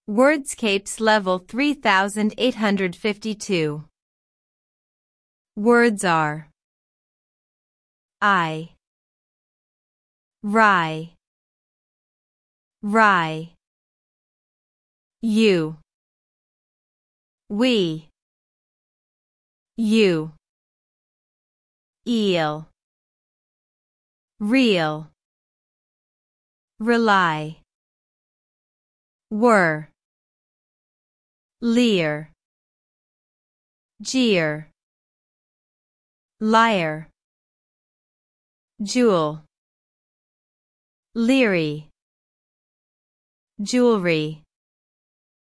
Wordscapes level 3852. Words are I, rye, rye, you, we, you, eel, real, rely, were, leer, jeer, liar, jewel, leery, jewelry.